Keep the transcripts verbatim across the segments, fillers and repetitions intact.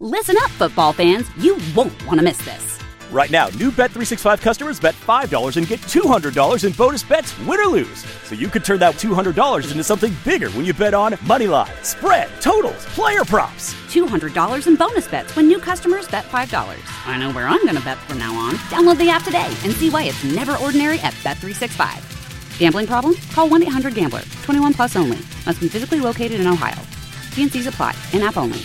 Listen up, football fans. You won't want to miss this. Right now, new Bet three sixty-five customers bet five dollars and get two hundred dollars in bonus bets, win or lose. So you could turn that two hundred dollars into something bigger when you bet on money line, spread, totals, player props. two hundred dollars in bonus bets when new customers bet five dollars. I know where I'm going to bet from now on. Download the app today and see why it's never ordinary at Bet three sixty-five. Gambling problem? Call one eight hundred gambler. twenty-one plus only. Must be physically located in Ohio. T and C's apply. In-app only.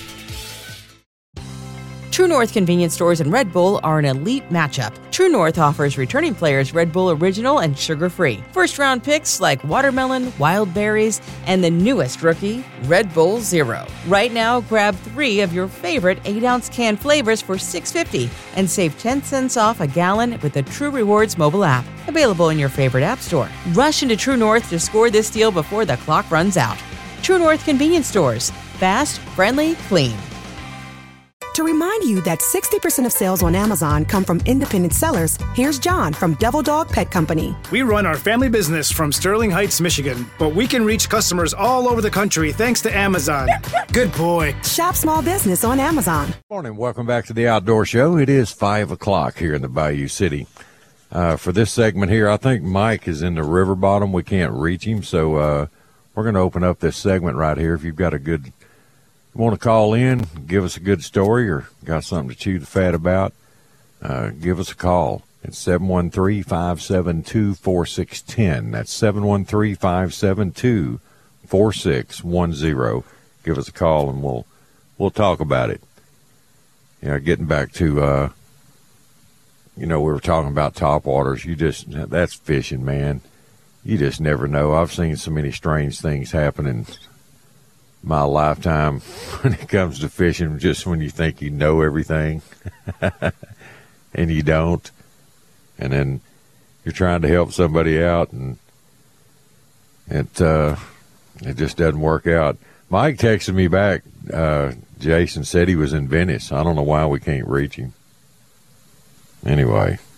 True North convenience stores and Red Bull are an elite matchup. True North offers returning players Red Bull Original and sugar-free. First-round picks like watermelon, wild berries, and the newest rookie, Red Bull Zero. Right now, grab three of your favorite eight-ounce can flavors for six dollars and fifty cents and save ten cents off a gallon with the True Rewards mobile app. Available in your favorite app store. Rush into True North to score this deal before the clock runs out. True North convenience stores. Fast, friendly, clean. To remind you that sixty percent of sales on Amazon come from independent sellers, here's John from Devil Dog Pet Company. We run our family business from Sterling Heights, Michigan, but we can reach customers all over the country thanks to Amazon. Good boy. Shop small business on Amazon. Morning. Welcome back to the Outdoor Show. It is five o'clock here in the Bayou City. Uh, for this segment here, I think Mike is in the river bottom. We can't reach him, so uh, we're going to open up this segment right here. If you've got a good want to call in, give us a good story, or got something to chew the fat about, uh, give us a call. It's seven one three, five seven two, four six one zero. That's seven one three, five seven two, four six one zero. Give us a call, and we'll we'll talk about it. You know, getting back to, uh, you know, we were talking about topwaters. You just, that's fishing, man. You just never know. I've seen so many strange things happen in my lifetime when it comes to fishing, just when you think you know everything and you don't, and then you're trying to help somebody out and it uh it just doesn't work out. Mike texted me back, uh Jason said he was in Venice. I don't know why we can't reach him. Anyway,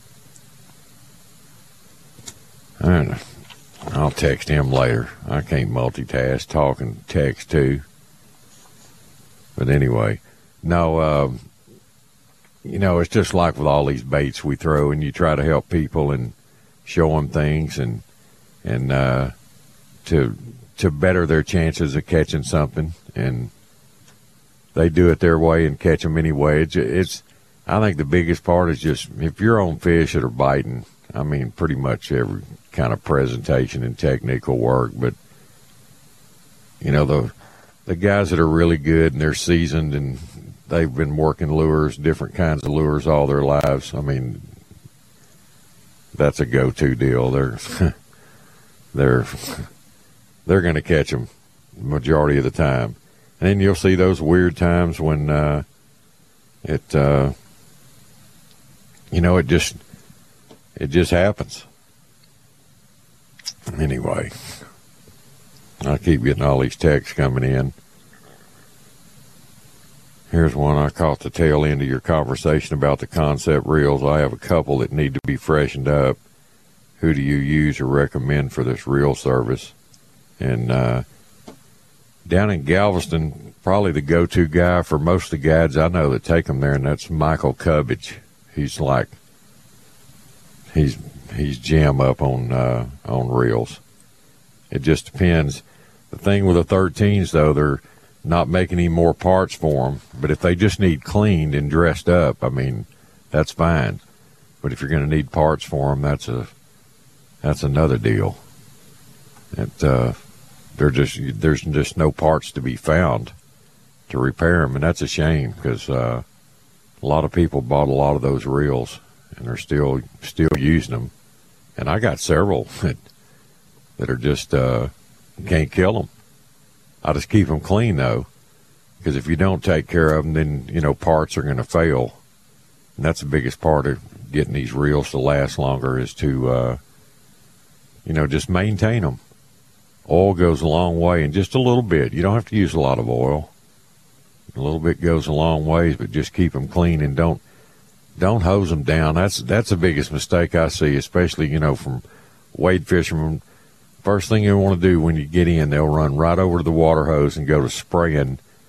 I don't know. I'll text him later. I can't multitask, talk and text too. But anyway, no, uh, you know, it's just like with all these baits we throw, and you try to help people and show them things and and uh, to to better their chances of catching something, and they do it their way and catch them anyway. It's, it's I think the biggest part is just if you're on fish that are biting. I mean, pretty much every kind of presentation and technique will work, but you know, the the guys that are really good and they're seasoned and they've been working lures, different kinds of lures all their lives. I mean, that's a go-to deal. They're they're they're going to catch them the majority of the time, and then you'll see those weird times when uh, it uh, you know it just. It just happens. Anyway, I keep getting all these texts coming in. Here's one. I caught the tail end of your conversation about the concept reels. I have a couple that need to be freshened up. Who do you use or recommend for this reel service? And uh, down in Galveston, probably the go-to guy for most of the guides I know that take them there, and that's Michael Cubbage. He's like He's he's jam up on uh, on reels. It just depends. The thing with the thirteens, though, they're not making any more parts for them. But if they just need cleaned and dressed up, I mean, that's fine. But if you're going to need parts for them, that's a that's another deal. It uh, they're just there's just no parts to be found to repair them, and that's a shame because uh, a lot of people bought a lot of those reels. And they're still still using them, and I got several that that are just uh, can't kill them. I just keep them clean though, because if you don't take care of them, then you know parts are going to fail, and that's the biggest part of getting these reels to last longer is to uh, you know just maintain them. Oil goes a long way, and just a little bit. You don't have to use a lot of oil. A little bit goes a long ways, but just keep them clean and don't. Don't hose them down. That's that's the biggest mistake I see, especially, you know, from wade fishermen. First thing you want to do when you get in, they'll run right over to the water hose and go to spraying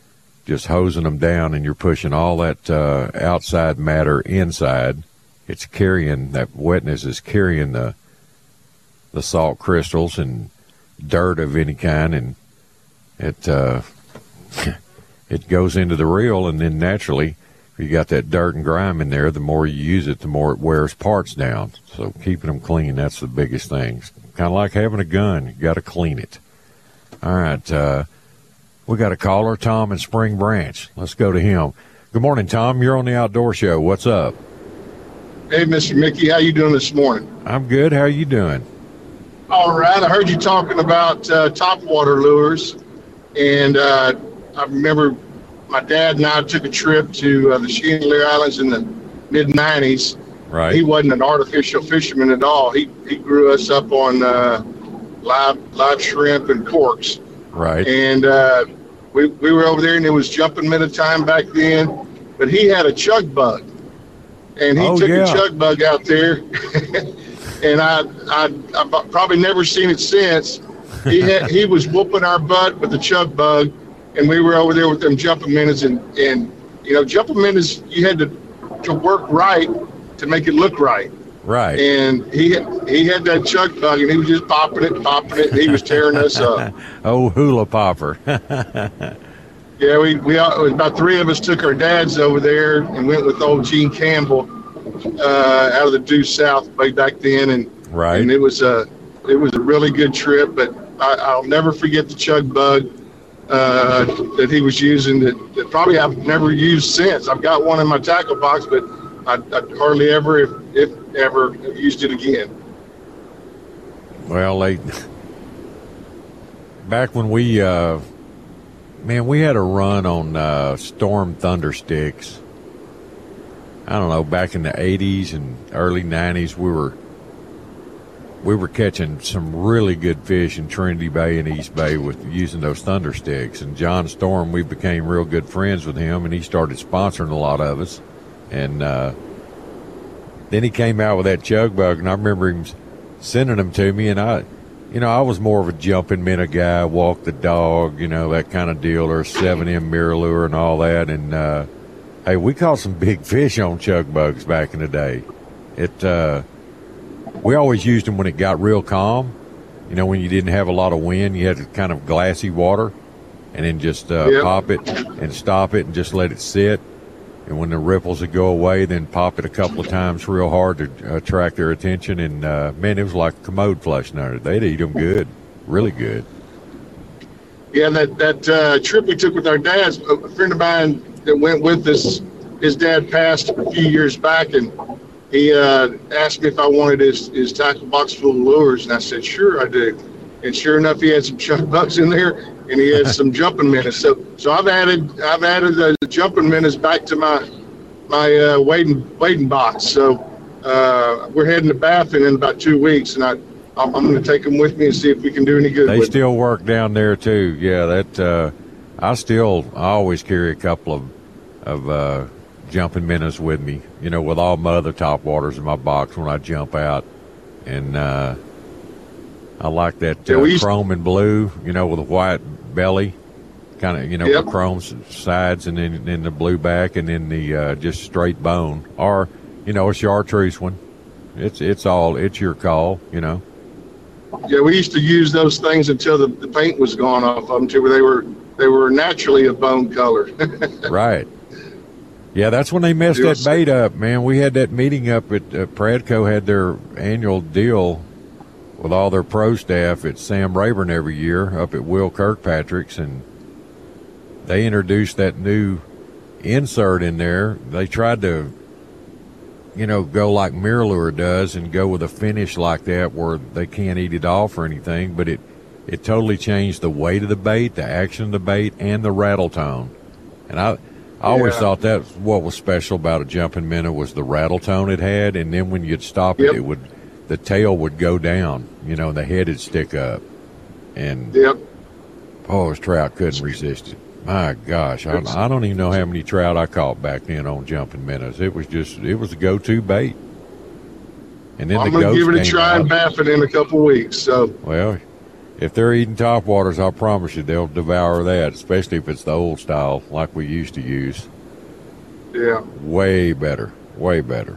just hosing them down, and you're pushing all that uh, outside matter inside. It's carrying, that wetness is carrying the the salt crystals and dirt of any kind, and it uh, it goes into the reel, and then naturally, if you got that dirt and grime in there, the more you use it, the more it wears parts down. So keeping them clean, that's the biggest thing. Kind of like having a gun. You got to clean it. All right. Uh, we got a caller, Tom in Spring Branch. Let's go to him. Good morning, Tom. You're on the Outdoor Show. What's up? Hey, Mister Mickey. How you doing this morning? I'm good. How are you doing? All right. I heard you talking about uh, topwater lures, and uh, I remember my dad and I took a trip to uh, the Chandelier Islands in the mid nineties. Right. He wasn't an artificial fisherman at all. He he grew us up on uh, live live shrimp and corks. Right. And uh, we we were over there, and it was jumping minnow time back then. But he had a chug bug, and he oh, took yeah. a chug bug out there. And I I I've probably never seen it since. He had he was whooping our butt with the chug bug, and we were over there with them jumping minnows, and and you know jumping minnows, you had to to work right to make it look right. Right. And he he had that chug bug, and he was just popping it, popping it, and he was tearing us up. Oh, hula popper. Yeah, we we all, about three of us took our dads over there and went with old Gene Campbell uh, out of the due south way back then, and right. and it was a it was a really good trip. But I, I'll never forget the chug bug uh, that he was using that, that probably I've never used since. I've got one in my tackle box, but I, I hardly ever, if, if ever, have used it again. Well, they back when we, uh, man, we had a run on uh, Storm Thunder Sticks. I don't know, back in the eighties and early nineties, we were we were catching some really good fish in Trinity Bay and East Bay with using those Thunder Sticks. And John Storm, we became real good friends with him, and he started sponsoring a lot of us. And uh, then he came out with that chug bug, and I remember him sending them to me. And I, you know, I was more of a jumping minnow guy, walk the dog, you know, that kind of deal, or seven M mirror lure and all that. And uh, hey, we caught some big fish on chug bugs back in the day. It, uh, we always used them when it got real calm. You know, when you didn't have a lot of wind, you had kind of glassy water, and then just uh, Yep. pop it and stop it and just let it sit. And when the ripples would go away, then pop it a couple of times real hard to attract their attention. And, uh, man, it was like a commode flush now. They'd eat them good, really good. Yeah, that, that uh, trip we took with our dads, a friend of mine that went with us, his dad passed a few years back, and he uh, asked me if I wanted his, his tackle box full of lures, and I said, sure, I do. And sure enough, he had some chug bugs in there, and he had some jumping minnows. So, so I've added I've added the jumping minnows back to my my uh, wading wading box. So uh, we're heading to Baffin in about two weeks, and I I'm, I'm going to take them with me and see if we can do any good. They with still work down there too. Yeah, that uh, I still I always carry a couple of of uh, jumping minnows with me. You know, with all my other top waters in my box when I jump out, and uh, I like that uh, Yeah, we used- chrome and blue. You know, with a white belly, kind of, you know, Yep. the chrome s- sides, and then then the blue back, and then the uh, just straight bone, or you know, a chartreuse one. It's it's all it's your call. You know. Yeah, we used to use those things until the, the paint was gone off of them, to where they were they were naturally a bone color. Right. Yeah, that's when they messed Deal that bait up, man. We had that meeting up at uh, Pradco had their annual deal with all their pro staff at Sam Rayburn every year up at Will Kirkpatrick's, and they introduced that new insert in there. They tried to, you know, go like MirrOlure does and go with a finish like that where they can't eat it off or anything, but it, it totally changed the weight of the bait, the action of the bait, and the rattle tone. And I, I always Yeah. thought that's what was special about a jumping minnow was the rattle tone it had, and then when you'd stop Yep. it, it would, the tail would go down, you know, and the head would stick up. And Yep. oh, those trout couldn't resist it. My gosh, I, I don't even know how many trout I caught back then on jumping minnows. It was just, it was a go-to bait. And then I'm the going to ghost give it a came try out. and Baffin in a couple of weeks. So Well, if they're eating topwaters, I promise you they'll devour that, especially if it's the old style like we used to use. Yeah. Way better. Way better.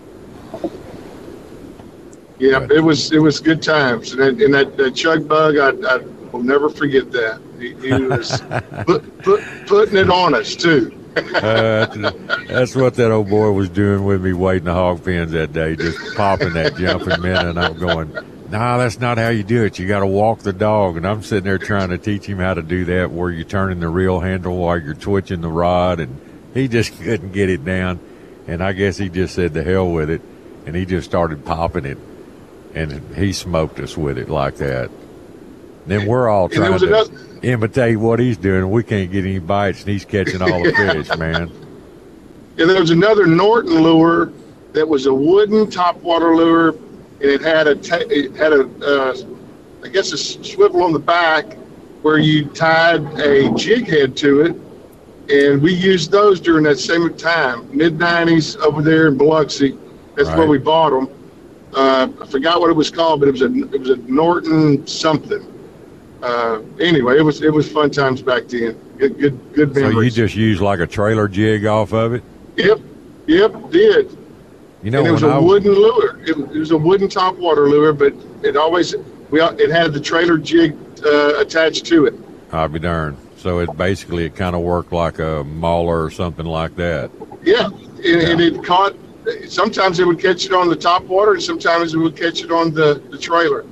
Yeah, but, it was it was good times. And that, and that, that chug bug, I, I will never forget that. He, he was put, put, putting it on us, too. uh, that's what that old boy was doing with me waiting the hog pens that day, just popping that jumping minute, and I'm going, nah, that's not how you do it. You got to walk the dog. And I'm sitting there trying to teach him how to do that, where you're turning the reel handle while you're twitching the rod, and he just couldn't get it down. And I guess he just said the hell with it, and he just started popping it, and he smoked us with it like that. Then we're all trying to another- imitate what he's doing. We can't get any bites, and he's catching all the fish, man. And there was another Norton lure that was a wooden topwater lure, and it had a ta- it had a uh, I guess a swivel on the back where you tied a jig head to it, and we used those during that same time, mid nineties over there in Biloxi. That's right. where we bought them. Uh, I forgot what it was called, but it was a it was a Norton something. Uh, anyway, it was it was fun times back then. Good good good memories. So you just used like a trailer jig off of it? Yep, yep, did. You know, and it was when a I, wooden lure. It, it was a wooden topwater lure, but it always we it had the trailer jig uh, attached to it. I'll be darned. So it basically it kind of worked like a mauler or something like that. Yeah, and, yeah. and it caught. Sometimes it would catch it on the topwater, and sometimes it would catch it on the, the trailer.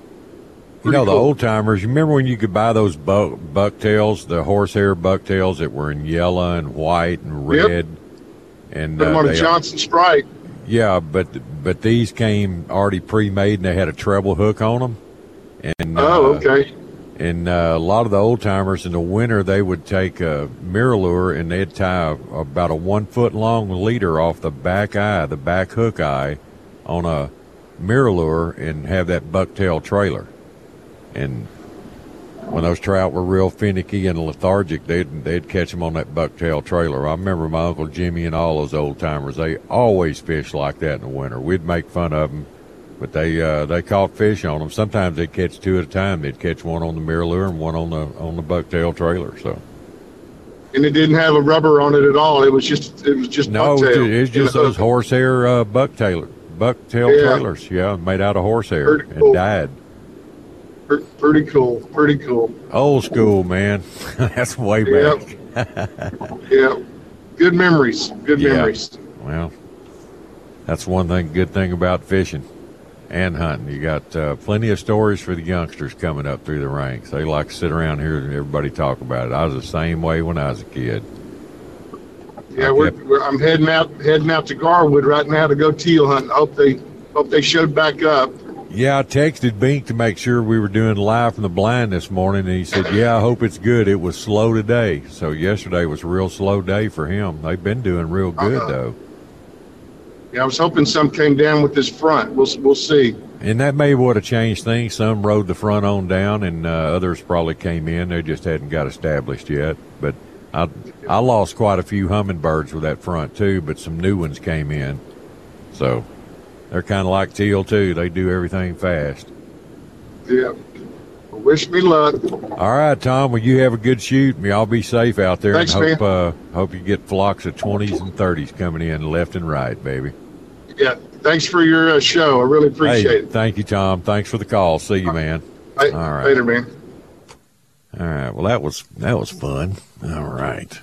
You know, the cool. old timers, you remember when you could buy those buck, bucktails, the horsehair bucktails that were in yellow and white and red? Yep. And Put them uh, on a they, Johnson Sprite. Yeah, but but these came already pre-made, and they had a treble hook on them. And, Oh, uh, okay. And uh, a lot of the old timers in the winter, they would take a mirror lure and they'd tie about a one foot long leader off the back eye, the back hook eye, on a mirror lure and have that bucktail trailer. And when those trout were real finicky and lethargic, they'd they'd catch them on that bucktail trailer. I remember my Uncle Jimmy and all those old timers. They always fished like that in the winter. We'd make fun of them. But they uh, they caught fish on them. Sometimes they'd catch two at a time. They'd catch one on the mirror lure and one on the on the bucktail trailer. So, And it didn't have a rubber on it at all. It was just it was just no, bucktail. it was just those horsehair uh, bucktail bucktail Yeah. trailers. Yeah, made out of horsehair Pretty and cool. dyed. Pretty cool. Pretty cool. Old school, man. That's way back. Yep. Yeah. Good memories. Good Yeah. memories. Well, that's one thing. Good thing about fishing and hunting. You got uh, plenty of stories for the youngsters coming up through the ranks. They like to sit around here and everybody talk about it. I was the same way when I was a kid. Yeah, I we're, kept- we're I'm heading out heading out to Garwood right now to go teal hunt. I hope they hope they showed back up. Yeah, I texted Bink to make sure we were doing live from the blind this morning, and he said, yeah, I hope it's good. It was slow today. So yesterday was a real slow day for him. They've been doing real good, Uh-huh. though. Yeah, I was hoping some came down with this front. We'll we'll see. And that may would have changed things. Some rode the front on down, and uh, others probably came in. They just hadn't got established yet. But I I lost quite a few hummingbirds with that front, too, but some new ones came in. So they're kind of like teal, too. They do everything fast. Yeah. Well, wish me luck. All right, Tom. Well, you have a good shoot, and y'all be safe out there. Thanks, and hope, man. uh, hope you get flocks of twenties and thirties coming in left and right, baby. Yeah. Thanks for your uh, show. I really appreciate Hey, it. thank you, Tom. Thanks for the call. See you, man. Hey, all right. Later, man. All right. Well, that was that was fun. All right.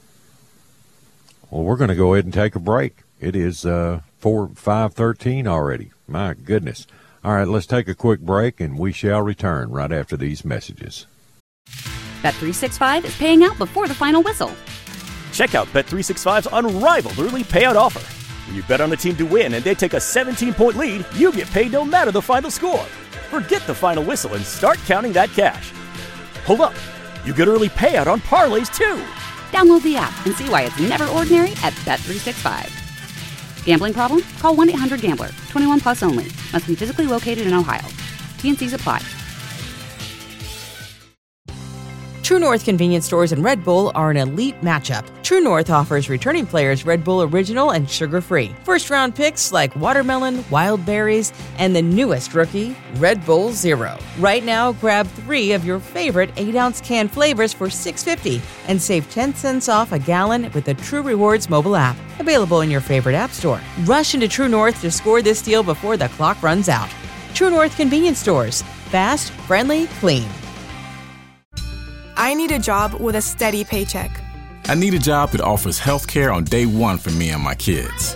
Well, we're going to go ahead and take a break. It is uh, four five thirteen already. My goodness. All right. Let's take a quick break, and we shall return right after these messages. Bet three sixty-five is paying out before the final whistle. Check out Bet three sixty-five's unrivaled early payout offer. When you bet on a team to win and they take a seventeen-point lead, you get paid no matter the final score. Forget the final whistle and start counting that cash. Hold up. You get early payout on parlays, too. Download the app and see why it's never ordinary at Bet three sixty-five. Gambling problem? Call one eight hundred gambler. twenty-one plus only. Must be physically located in Ohio. T and C's apply. True North convenience stores and Red Bull are an elite matchup. True North offers returning players Red Bull Original and sugar-free. First-round picks like watermelon, wild berries, and the newest rookie, Red Bull Zero. Right now, grab three of your favorite eight ounce can flavors for six dollars and fifty cents and save ten cents off a gallon with the True Rewards mobile app. Available in your favorite app store. Rush into True North to score this deal before the clock runs out. True North convenience stores. Fast, friendly, clean. I need a job with a steady paycheck. I need a job that offers health care on day one for me and my kids.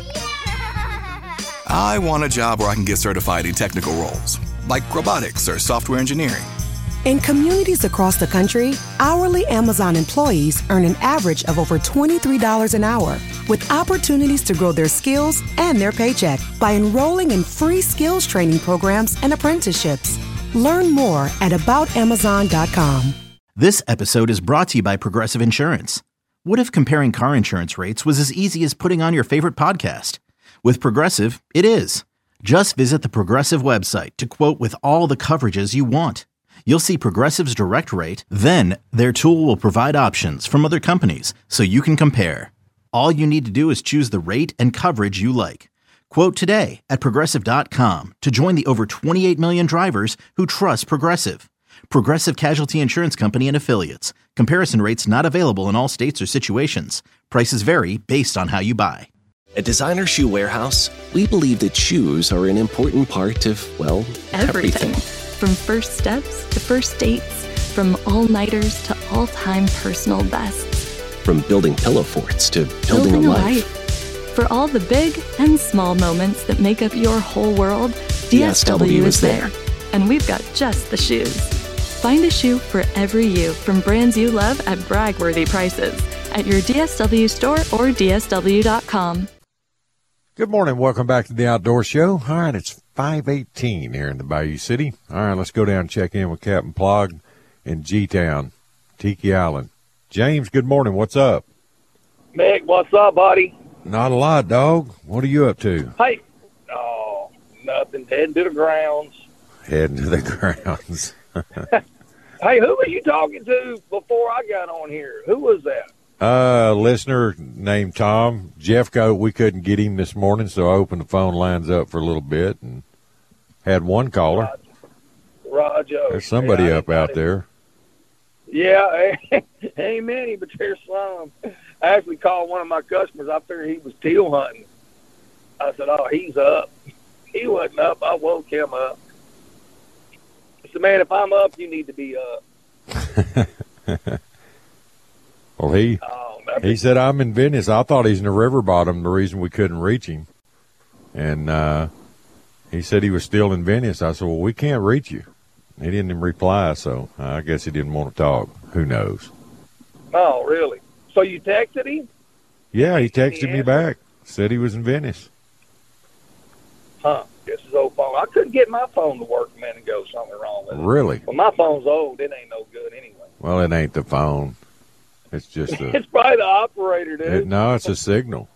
I want a job where I can get certified in technical roles, like robotics or software engineering. In communities across the country, hourly Amazon employees earn an average of over twenty-three dollars an hour, with opportunities to grow their skills and their paycheck by enrolling in free skills training programs and apprenticeships. Learn more at about amazon dot com. This episode is brought to you by Progressive Insurance. What if comparing car insurance rates was as easy as putting on your favorite podcast? With Progressive, it is. Just visit the Progressive website to quote with all the coverages you want. You'll see Progressive's direct rate, then their tool will provide options from other companies so you can compare. All you need to do is choose the rate and coverage you like. Quote today at progressive dot com to join the over twenty-eight million drivers who trust Progressive. Progressive Casualty Insurance Company and Affiliates. Comparison rates not available in all states or situations. Prices vary based on how you buy. At Designer Shoe Warehouse, we believe that shoes are an important part of, well, everything. everything. From first steps to first dates, from all-nighters to all-time personal bests. From building pillow forts to building, building a a life. life. For all the big and small moments that make up your whole world, D S W is there. And we've got just the shoes. Find a shoe for every you from brands you love at brag-worthy prices at your D S W store or D S W dot com. Good morning. Welcome back to the Outdoor Show. All right, it's five eighteen here in the Bayou City. All right, let's go down and check in with Captain Plog in G-Town, Tiki Island. James, good morning. What's up? Mick, what's up, buddy? Not a lot, dog. What are you up to? Hey, oh, nothing. Heading to the grounds. Heading to the grounds. Hey, who were you talking to before I got on here? Who was that? Uh, listener named Tom. Jeffco, we couldn't get him this morning, so I opened the phone lines up for a little bit and had one caller. Roger. Roger. There's somebody yeah, up out there. Yeah, ain't many, but there's some. I actually called one of my customers. I figured he was teal hunting. I said, oh, he's up. He wasn't up. I woke him up. I said, man, if I'm up, you need to be up. Well, he oh, he said, I'm in Venice. I thought he's in the river bottom, the reason we couldn't reach him. And uh, he said he was still in Venice. I said, well, we can't reach you. He didn't even reply, so I guess he didn't want to talk. Who knows? Oh, really? So you texted him? Yeah, he texted me back. Said he was in Venice. Huh. Guess his old phone. I couldn't get my phone to work a minute ago. Something wrong with it. Really? Well, my phone's old. It ain't no good anyway. Well, it ain't the phone. It's just a... It's probably the operator, dude. It, no, it's a signal.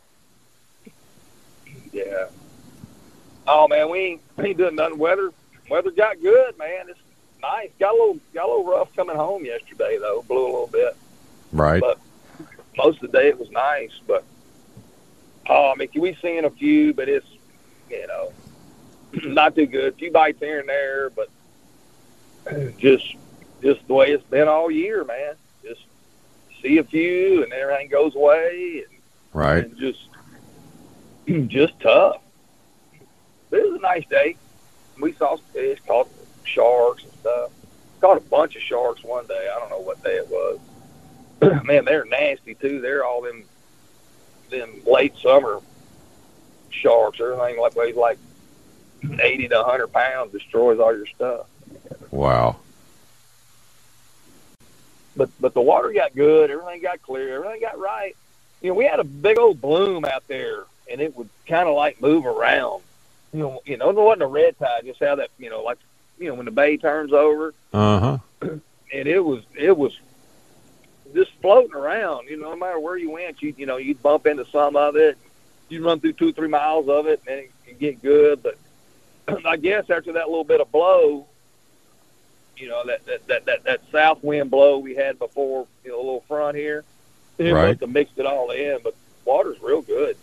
Yeah. Oh, man, we ain't, we ain't doing nothing. Weather weather got good, man. It's nice. Got a little got a little rough coming home yesterday, though. Blew a little bit. Right. But most of the day it was nice. But, oh, I mean, we seen a few, but it's, you know, not too good. A few bites here and there, but just just the way it's been all year, man. Just see a few and everything goes away. And, right. And just, just tough. But it was a nice day. We saw fish, caught sharks and stuff. Caught a bunch of sharks one day. I don't know what day it was. Man, they're nasty too. They're all them them late summer sharks. Everything like weighs like eighty to a hundred pounds. Destroys all your stuff. Wow. But but the water got good. Everything got clear. Everything got right. You know, we had a big old bloom out there, and it would kind of like move around. You know, you know, it wasn't a red tide. Just how that, you know, like, you know, when the bay turns over. Uh huh. And it was it was just floating around. You know, no matter where you went, you you know, you'd bump into some of it. You'd run through two or three miles of it, and it could get good. But I guess after that little bit of blow, you know, that that, that, that, that south wind blow we had before, you know, a little front here. It Right. must have mixed it all in, but water's real good.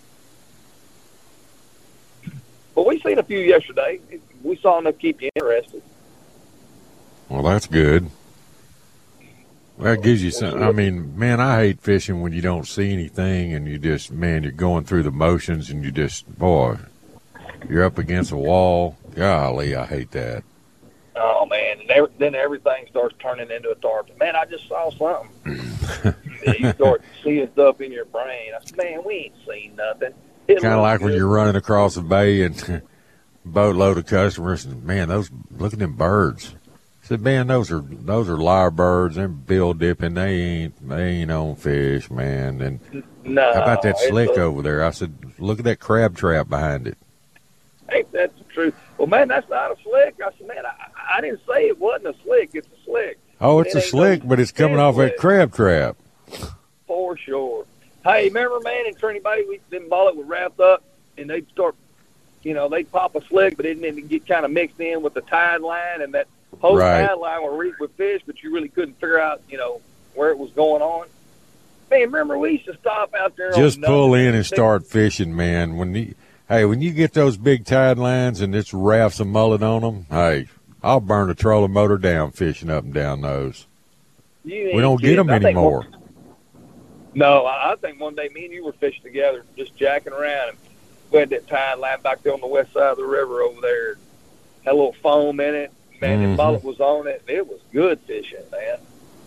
But we seen a few yesterday. We saw enough to keep you interested. Well, that's good. That gives you some. I mean, man, I hate fishing when you don't see anything and you just, man, you're going through the motions and you just, boy, you're up against a wall. Golly, I hate that. Oh, man. And every, then everything starts turning into a tarpon. Man, I just saw something. You start seeing stuff in your brain. I said, man, we ain't seen nothing. Kind of like when you're running across the bay and boatload of customers, and man, those look at them birds. I said, man, those are those are lyrebirds. They're bill dipping. They ain't they ain't on fish, man. And no, how about that slick a, over there? I said, look at that crab trap behind it. Ain't that the truth? Well, man, that's not a slick. I said, man, I, I didn't say it wasn't a slick. It's a slick. Oh, it's it a slick, no but it's coming off slick. that crab trap. For sure. Hey, remember, man, in Trinity Bay, we didn't ball it would wrap up, and they'd start, you know, they'd pop a slick, but it didn't get kind of mixed in with the tide line, and that whole right. tide line would reek with fish, but you really couldn't figure out, you know, where it was going on. Man, remember, we used to stop out there. Just on pull in and start fishing, man. When you, hey, when you get those big tide lines and it's rafts of mullet on them, hey, I'll burn a trolling motor down fishing up and down those. You we don't get them anymore. One, no, I think one day me and you were fishing together, just jacking around, and we had that tide line back there on the west side of the river over there. Had a little foam in it. Man, mm-hmm. the mullet was on it. It was good fishing, man.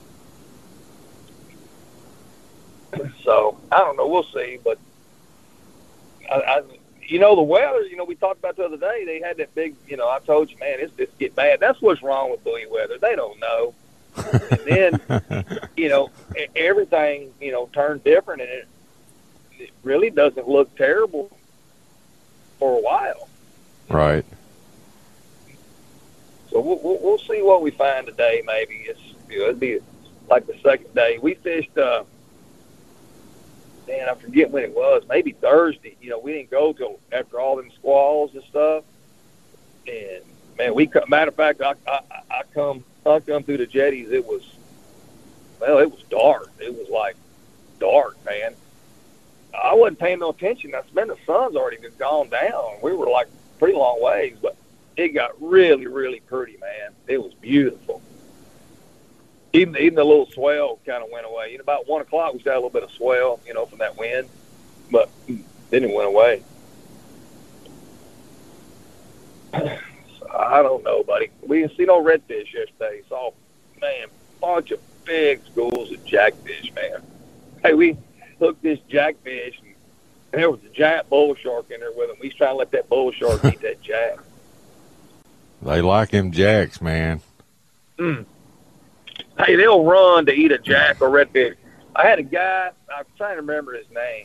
So, I don't know. We'll see. But, I, I, you know, the weather, you know, we talked about the other day, they had that big, you know, I told you, man, it's just get bad. That's what's wrong with buoy weather. They don't know. And then, you know, everything, you know, turned different, and it, it really doesn't look terrible for a while. Right. So we'll, we'll, we'll see what we find today. Maybe it's you know, it'd be like the second day. We fished. Uh, man, I forget when it was. Maybe Thursday. You know, we didn't go till after all them squalls and stuff. And man, we matter of fact, I I, I come I come through the jetties. It was well, it was dark. It was like dark, man. I wasn't paying no attention. I mean, the sun's already gone down. We were like pretty long ways, but it got really, really pretty, man. It was beautiful. Even even the little swell kind of went away. You know, about one o'clock, we got a little bit of swell, you know, from that wind, but then it went away. So, I don't know, buddy. We didn't see no redfish yesterday. Saw, man, a bunch of big schools of jackfish, man. Hey, we hooked this jackfish, and there was a giant bull shark in there with him. We was trying to let that bull shark eat that jack. They like them jacks, man. Mm. Hey, they'll run to eat a jack or redfish. I had a guy, I'm trying to remember his name,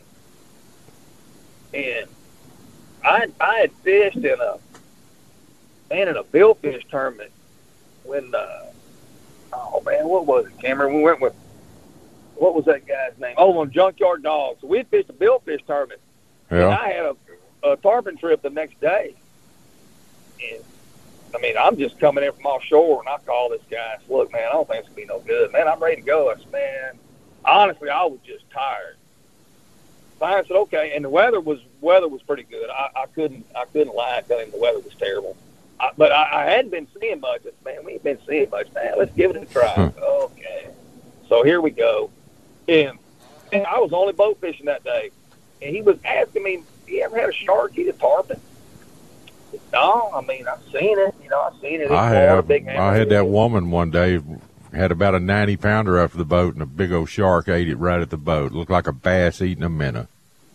and I I had fished in a man in a billfish tournament when uh, oh man, what was it, Cameron? We went with what was that guy's name? Oh, on Junkyard Dogs. So we had fished a billfish tournament, yeah. and I had a, a tarpon trip the next day, and I mean, I'm just coming in from offshore, and I call this guy. I said, look, man, I don't think it's going to be no good. Man, I'm ready to go. I said, man, honestly, I was just tired. So I said, okay, and the weather was weather was pretty good. I, I couldn't I couldn't lie and tell him the weather was terrible. I, but I, I hadn't been seeing much. I said, man, we ain't been seeing much. Man, let's give it a try. Hmm. Okay. So here we go. And, and I was only boat fishing that day. And he was asking me, you ever had a shark eat a tarpon? No, I mean, I've seen it. You know, I've seen it. I have. I had that woman one day, had about a ninety pounder up the boat, and a big old shark ate it right at the boat. It looked like a bass eating a minnow.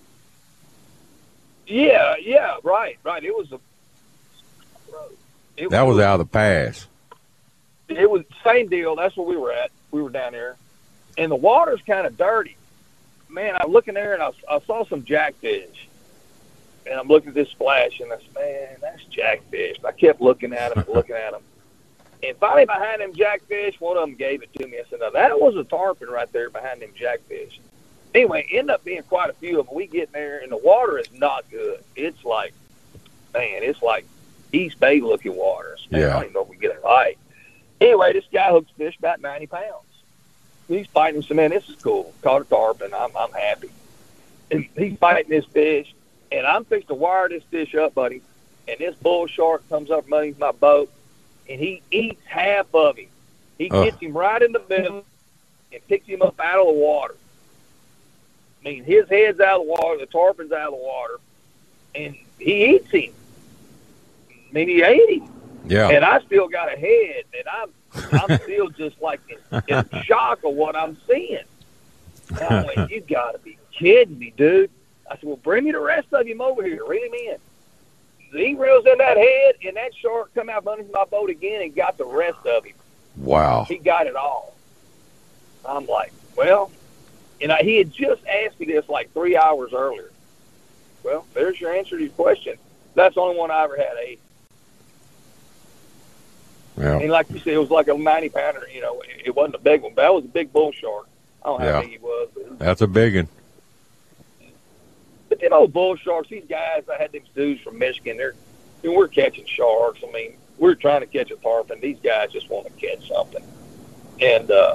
Yeah, yeah, right, right. It was a. It that was, was out of the pass. It was same deal. That's where we were at. We were down there, and the water's kind of dirty. Man, I'm looking there, and I, I saw some jackfish. And I'm looking at this splash, and I said, man, that's jackfish. And I kept looking at him, looking at him. And finally, behind them jackfish, one of them gave it to me. I said, now, that was a tarpon right there behind them jackfish. Anyway, ended up being quite a few of them. We get in there, and the water is not good. It's like, man, it's like East Bay-looking water. Man, yeah. I don't even know if we get it right. Anyway, this guy hooks fish about ninety pounds. He's fighting some, man, this is cool. Caught a tarpon. I'm, I'm happy. And he's fighting this fish, and I'm fixing to wire this fish up, buddy. And this bull shark comes up from underneath my boat, and he eats half of him. He Oh. gets him right in the middle and picks him up out of the water. I mean, his head's out of the water, the tarpon's out of the water, and he eats him. I mean, he ate him. Yeah. And I still got a head, and I'm I'm still just like in, in shock of what I'm seeing. And I went, you got to be kidding me, dude. I said, well, bring me the rest of him over here. Reel him in. He reels in that head, and that shark come out underneath my boat again and got the rest of him. Wow. He got it all. I'm like, well, and I, he had just asked me this like three hours earlier. Well, there's your answer to your question. That's the only one I ever had, eh? Yeah. And like you said, it was like a ninety pounder. You know, it, it wasn't a big one, but that was a big bull shark. I don't know Yeah. how big he was. But, That's a big one. but them old bull sharks, these guys, I had these dudes from Michigan. They're, I mean, we're catching sharks. I mean, we're trying to catch a tarpon. These guys just want to catch something. And uh,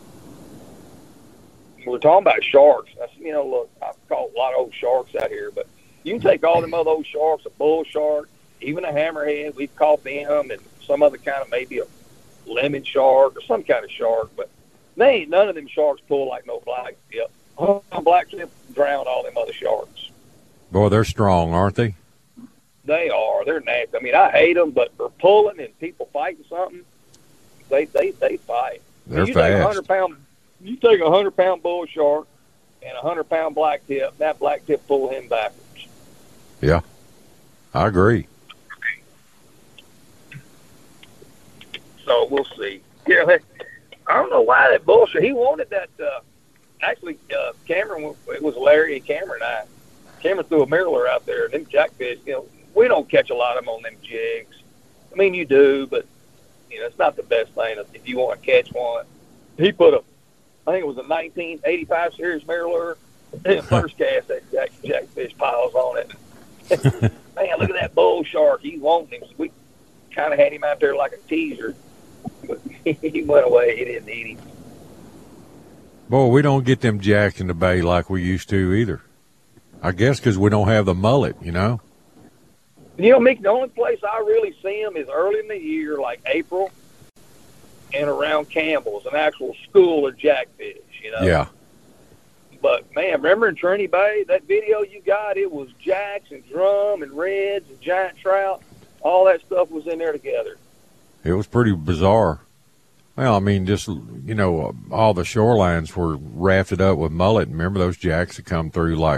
we're talking about sharks. I said, you know, look, I've caught a lot of old sharks out here, but you can take all them other old sharks, a bull shark, even a hammerhead. We've caught them, and some other kind of maybe a lemon shark or some kind of shark, but they ain't none of them sharks pull like no black tip. Oh, black tip drowned all them other sharks. Boy, they're strong, aren't they? They are. They're nasty. I mean, I hate them, but for pulling and people fighting something, they they they fight. They're you fast. Take a hundred pound, you take a hundred pound bull shark and a hundred pound black tip. That black tip pull him backwards. Yeah, I agree. So we'll see. Yeah, hey, I don't know why that bullshit. He wanted that. Uh, actually, uh, Cameron, it was Larry and Cameron and I. Cameron threw a mirror out there, and them jackfish, you know, we don't catch a lot of them on them jigs. I mean, you do, but, you know, it's not the best thing if you want to catch one. He put a, I think it was a nineteen eighty-five series mirror, and the first cast, that jack, jackfish piles on it. Man, look at that bull shark. He wanted him. We kind of had him out there like a teaser. But he went away. He didn't eat him. Boy, we don't get them jacks in the bay like we used to either. I guess because we don't have the mullet, you know? You know, Mick, the only place I really see them is early in the year, like April, and around Campbell's, an actual school of jackfish, you know? Yeah. But, man, remember in Trinity Bay, that video you got, it was jacks and drum and reds and giant trout. All that stuff was in there together. It was pretty bizarre. Well, I mean, just, you know, all the shorelines were rafted up with mullet. Remember those jacks that come through like,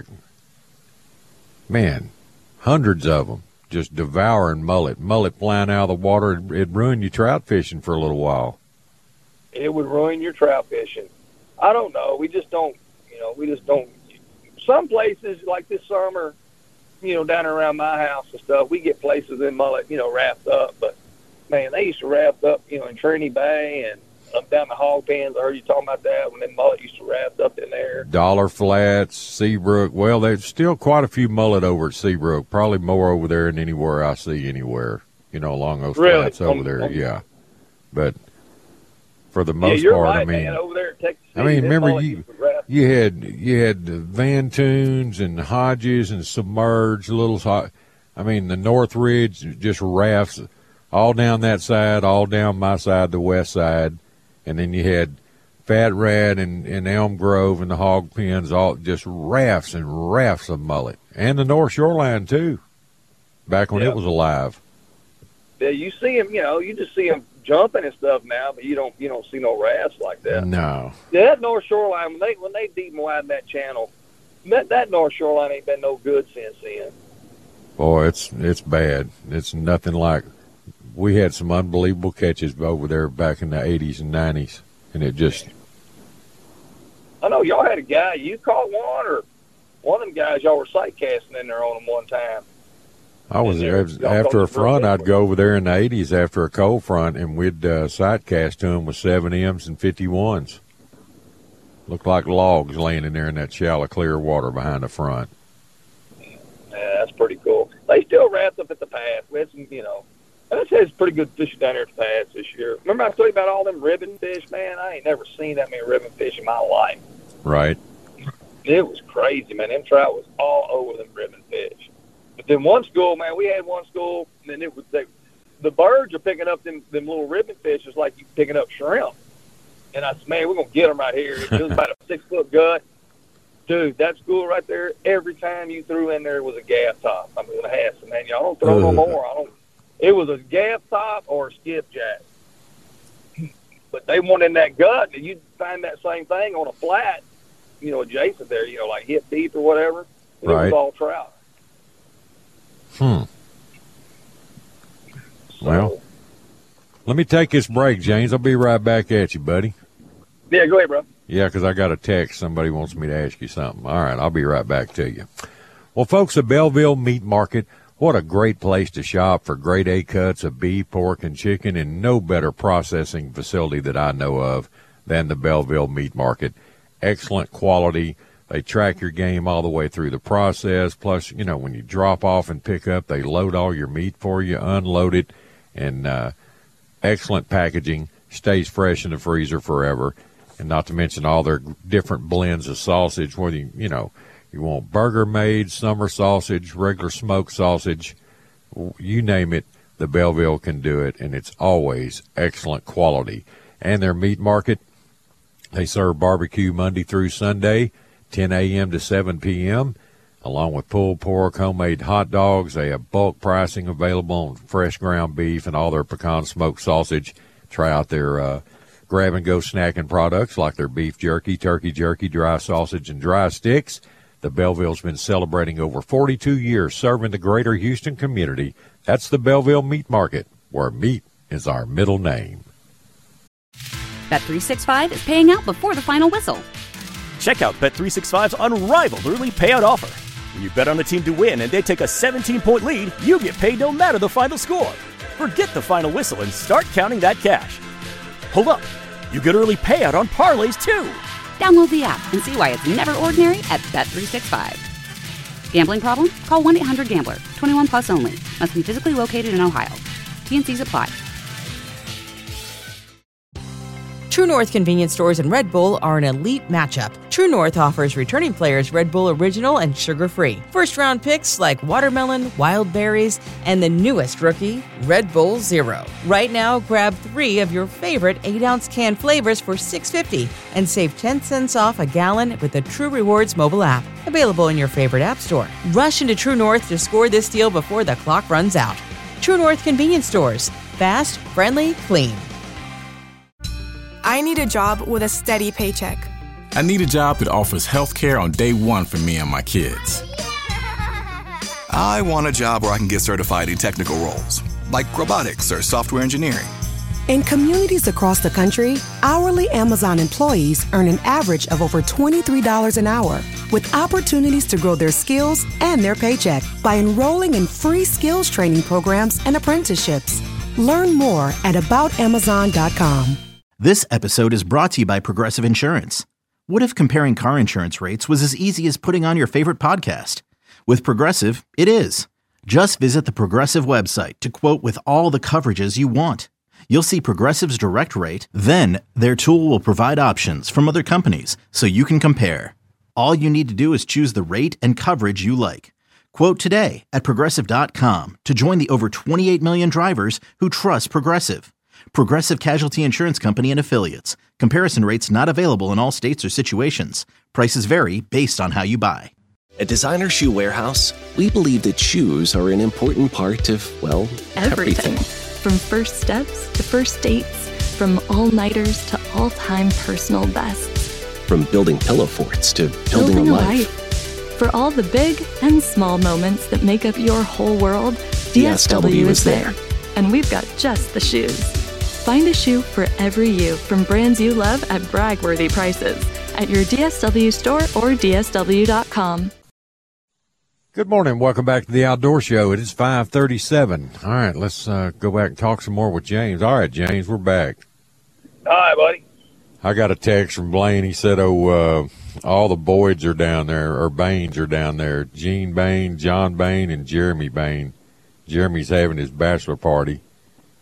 man, hundreds of them just devouring mullet. Mullet flying out of the water, it'd, it'd ruin your trout fishing for a little while. It would ruin your trout fishing. I don't know. We just don't, you know, we just don't. Some places, like this summer, you know, down around my house and stuff, we get places in mullet, you know, wrapped up, but man, they used to wrap up, you know, in Trinity Bay and up down the hog pens. I heard you talking about that when them mullet used to wrap up in there. Dollar Flats, Seabrook. Well, there's still quite a few mullet over at Seabrook. Probably more over there than anywhere I see anywhere, you know, along those Really? flats over Um, there. um, Yeah. But for the Yeah, most you're part, right, I mean, man. Over there in Texas I City, mean, them remember mullet you used to wrap- you had you had Van Toons and Hodges and Submerged little. ho- I mean, the North Ridge just rafts all down that side, all down my side, the west side, and then you had Fat Rat and, and Elm Grove and the hog pens, all just rafts and rafts of mullet, and the North Shoreline too, back when Yeah. it was alive. Yeah, you see them, you know, you just see them jumping and stuff now, but you don't you don't see no rafts like that. No, Yeah, that North Shoreline, when they when they deep and widen that channel, that that North Shoreline ain't been no good since then. boy, it's it's bad. It's nothing like. We had some unbelievable catches over there back in the eighties and nineties, and it just. I know y'all had a guy, you caught one, or one of them guys y'all were sight casting in there on them one time. I was there after a front. I'd go over there in the eighties after a cold front, and we'd uh, sight cast to them with seven M's and fifty-ones. Looked like logs laying in there in that shallow, clear water behind the front. Yeah, that's pretty cool. They still wrapped up at the pass. We had some, you know, And I said it's pretty good fishing down here at the pass this year. Remember I told you about all them ribbon fish, man? I ain't never seen that many ribbon fish in my life. Right. It was crazy, man. Them trout was all over them ribbon fish. But then one school, man, we had one school, and then it was they, the birds are picking up them, them little ribbon fish just like you picking up shrimp. And I said, man, we're going to get them right here. It was about a six-foot gut. Dude, that school right there, every time you threw in there was a gaff top. I mean, a half, man, y'all don't throw no more. I don't. It was a gaff top or a skipjack. But they wanted that gut, and you'd find that same thing on a flat, you know, adjacent there, you know, like hip deep or whatever. It right. was all trout. Hmm. So, well, let me take this break, James. I'll be right back at you, buddy. Yeah, go ahead, bro. Yeah, because I got a text. Somebody wants me to ask you something. All right, I'll be right back to you. Well, folks, the Belleville Meat Market, what a great place to shop for grade A cuts of beef, pork, and chicken, and no better processing facility that I know of than the Belleville Meat Market. Excellent quality. They track your game all the way through the process. Plus, you know, when you drop off and pick up, they load all your meat for you, unload it, and uh, excellent packaging. Stays fresh in the freezer forever. And not to mention all their different blends of sausage, whether you, you know, you want burger made, summer sausage, regular smoked sausage, you name it, the Belleville can do it, and it's always excellent quality. And their meat market, they serve barbecue Monday through Sunday, ten a.m. to seven p.m., along with pulled pork, homemade hot dogs. They have bulk pricing available on fresh ground beef and all their pecan smoked sausage. Try out their uh, grab-and-go snacking products like their beef jerky, turkey jerky, dry sausage, and dry sticks. The Belleville's been celebrating over forty-two years serving the greater Houston community. That's the Belleville Meat Market, where meat is our middle name. Bet three sixty-five is paying out before the final whistle. Check out Bet three sixty-five's unrivaled early payout offer. When you bet on a team to win and they take a seventeen-point lead, you get paid no matter the final score. Forget the final whistle and start counting that cash. Hold up. You get early payout on parlays, too. Download the app and see why it's never ordinary at Bet three sixty-five. Gambling problem? Call one eight hundred gambler. twenty-one plus only. Must be physically located in Ohio. T and C's apply. True North convenience stores and Red Bull are an elite matchup. True North offers returning players Red Bull Original and sugar-free. First-round picks like watermelon, wild berries, and the newest rookie, Red Bull Zero. Right now, grab three of your favorite eight-ounce can flavors for six dollars and fifty cents and save ten cents off a gallon with the True Rewards mobile app. Available in your favorite app store. Rush into True North to score this deal before the clock runs out. True North convenience stores. Fast, friendly, clean. I need a job with a steady paycheck. I need a job that offers health care on day one for me and my kids. I want a job where I can get certified in technical roles, like robotics or software engineering. In communities across the country, hourly Amazon employees earn an average of over twenty-three dollars an hour, with opportunities to grow their skills and their paycheck by enrolling in free skills training programs and apprenticeships. Learn more at about amazon dot com. This episode is brought to you by Progressive Insurance. What if comparing car insurance rates was as easy as putting on your favorite podcast? With Progressive, it is. Just visit the Progressive website to quote with all the coverages you want. You'll see Progressive's direct rate, then their tool will provide options from other companies so you can compare. All you need to do is choose the rate and coverage you like. Quote today at progressive dot com to join the over twenty-eight million drivers who trust Progressive. Progressive Casualty Insurance Company and Affiliates. Comparison rates not available in all states or situations. Prices vary based on how you buy. At Designer Shoe Warehouse, we believe that shoes are an important part of, well, everything. Everything. From first steps to first dates, from all-nighters to all-time personal bests. From building pillow forts to building, Building a a life. life. For all the big and small moments that make up your whole world, D S W is there. And we've got just the shoes. Find a shoe for every you from brands you love at brag-worthy prices at your D S W store or D S W dot com. Good morning. Welcome back to the Outdoor Show. It is five thirty-seven. All right, let's uh, go back and talk some more with James. All right, James, we're back. All right, buddy. I got a text from Blaine. He said, oh, uh, all the Boyds are down there, or Baines are down there. Gene Bain, John Bain, and Jeremy Bain. Jeremy's having his bachelor party.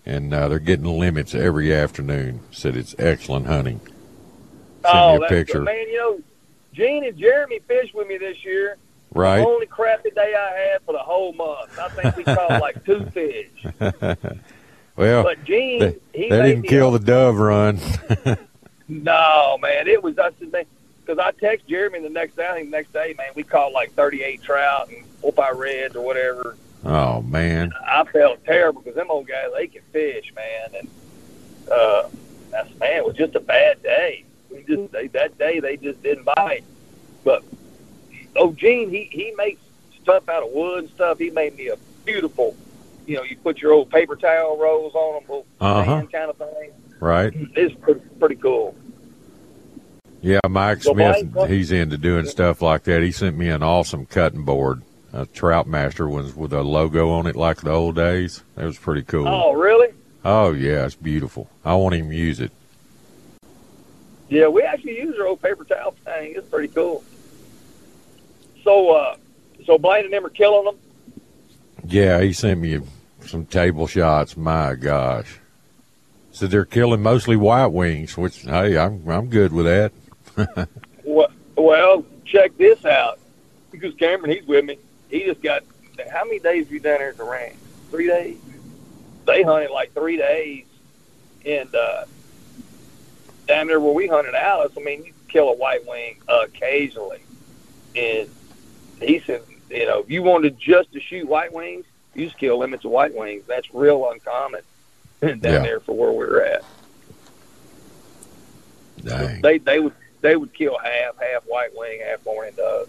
and uh, they're getting limits every afternoon. Said it's excellent hunting. Send oh, me a that's picture. Good. Man, you know, Gene and Jeremy fished with me this year. Right. The only crappy day I had for the whole month. I think we caught like two fish. Well, but Gene, they, he they didn't kill up. the dove run. No, man, it was, I said, because I text Jeremy the next day, I think the next day, man, we caught like thirty-eight trout and four or five reds or whatever. Oh, man. I felt terrible because them old guys, they can fish, man. And, uh, that's, man, it was just a bad day. We just they, that day, they just didn't bite. But, oh, Gene, he, he makes stuff out of wood and stuff. He made me a beautiful, you know, you put your old paper towel rolls on them, little uh-huh. fan kind of thing. Right. It's pretty, pretty cool. Yeah, Mike So Smith, Mike, he's into doing stuff like that. He sent me an awesome cutting board, a Trout Master one with a logo on it like the old days. It was pretty cool. Oh, really? Oh, yeah, it's beautiful. I want him to use it. Yeah, we actually use our old paper towel thing. It's pretty cool. So, uh, so Blaine and them are killing them? Yeah, he sent me some table shots. My gosh. So they're killing mostly white wings, which, hey, I'm I'm good with that. Well, check this out. Because Cameron, he's with me. He just got, how many days have you done there at the ranch? Three days? They hunted like three days. And uh, down there where we hunted Alice, I mean, you can kill a white wing occasionally. And he said, you know, if you wanted just to shoot white wings, you just kill limits of white wings. That's real uncommon down Yeah. there for where we're at. Dang. They they would they would kill half half white wing, half mourning doves.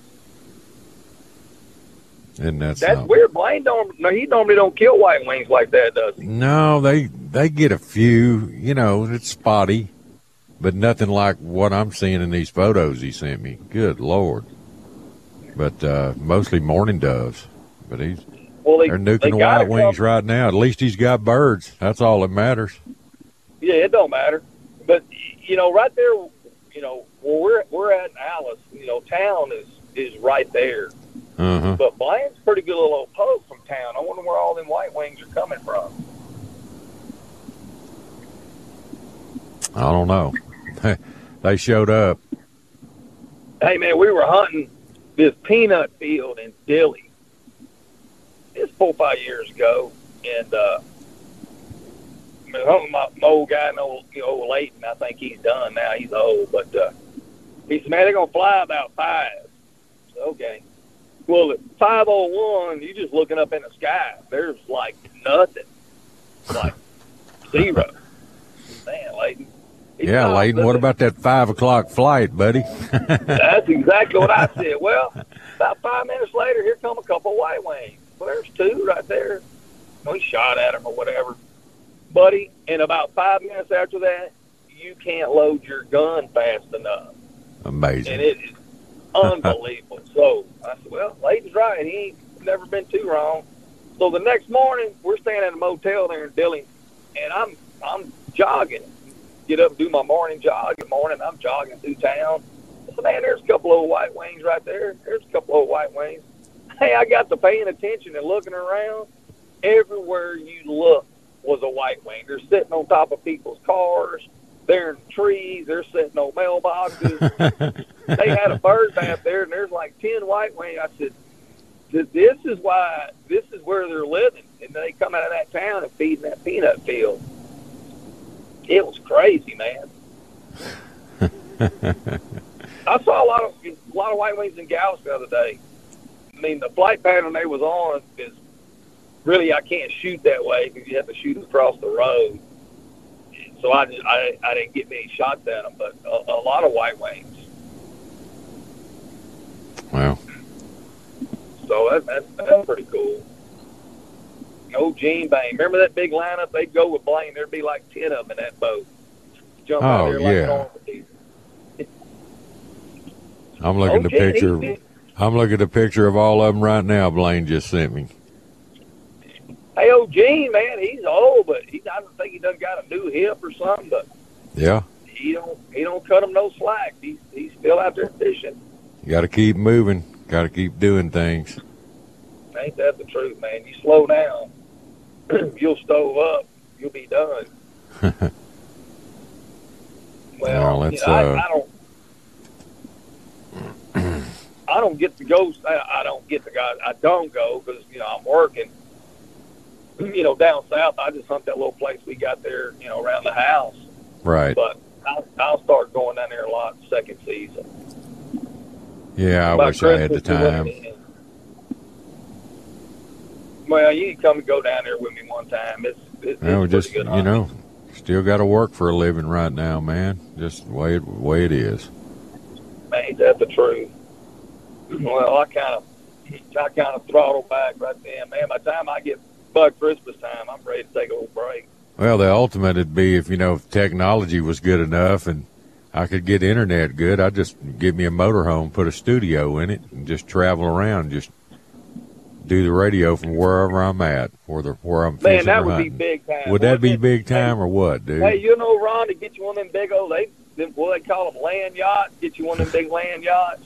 And that's That's um, weird. Blaine don't no, he normally don't kill white wings like that, does he? No, they they get a few. You know, it's spotty, but nothing like what I'm seeing in these photos he sent me. Good Lord. But uh, mostly mourning doves. But he's Well, they, they're they nuking the gotta white wings come- right now. At least he's got birds. That's all that matters. Yeah, it don't matter. But you know, right there, you know, where we're we're at in Alice, you know, town is is right there. Uh-huh. But Blaine's a pretty good little old post from town. I wonder where all them white wings are coming from. I don't know. They showed up. Hey man, we were hunting this peanut field in Dilley. It's four or five years ago, and uh, I mean, hunting my, my old guy, no, you know, old Leighton. I think he's done now. He's old, but uh, he said, "Man, they're gonna fly about five." So, okay. Well, at five oh one, you're just looking up in the sky. There's like nothing, like zero. Man, Leighton. He's Yeah, not Leighton, what looking- about that five o'clock flight, buddy? That's exactly what I said. Well, about five minutes later, here come a couple of white wings. Well, there's two right there. We shot at them or whatever. Buddy, in about five minutes after that, you can't load your gun fast enough. Amazing. And it is unbelievable. So I said, well, Leighton's right. He ain't never been too wrong. So the next morning, we're staying at a motel there in Dilley, and I'm I'm jogging. Get up and do my morning jog. Good morning, I'm jogging through town. I said, man, there's a couple of white wings right there. There's a couple of white wings. Hey, I got to paying attention and looking around. Everywhere you look was a white wing. They're sitting on top of people's cars. They're in trees. They're sitting on mailboxes. They had a bird bath there, and there's like ten white wings. I said, this is why, this is where they're living. And they come out of that town and feed in that peanut field. It was crazy, man. I saw a lot of a lot of white wings in Gallus the other day. I mean, the flight pattern they was on is really, I can't shoot that way because you have to shoot across the road. So I, just, I, I didn't get many shots at them, but a, a lot of white wings. Wow. So that, that, that's pretty cool. Old Gene Bain. Remember that big lineup? They'd go with Blaine. There'd be like ten of them in that boat. Jump out Oh, there like yeah. normal. I'm looking at the Okay, picture. he- I'm looking at the picture of all of them right now. Blaine just sent me. Hey, old Gene, man, he's old, but he, I don't think he done got a new hip or something, but Yeah, he don't he don't cut him no slack. He's, he's still out there fishing. you got to keep moving. Got to keep doing things. Ain't that the truth, man? You slow down, you'll stove up. you'll be done. Well, well let's, you know, uh, I, I don't. I don't get to go. I, I don't get to go. I don't go because you know I'm working. You know, down south, I just hunt that little place we got there. You know, around the house. Right. But I'll, I'll start going down there a lot second season. Yeah, I About wish I had the Christmas, time. Well, you can come and go down there with me one time. It's it's, Well, it's just, pretty good you hunting. know, still got to work for a living right now, man. Just the way it, way it is. Man, ain't that the truth? Well, I kind of, I kind of throttle back right then, man. By the time I get bug Christmas time, I'm ready to take a little break. Well, the ultimate would be if, you know, if technology was good enough and I could get internet good, I'd just give me a motorhome, put a studio in it, and just travel around, just do the radio from wherever I'm at, or the, where I'm fishing Man, that or would be hunting. big time. Would that be wouldn't it? big time or what, dude? Hey, you know, Ron, to get you one of them big old, they, them, what they call them, land yachts, get you one of them big land yachts.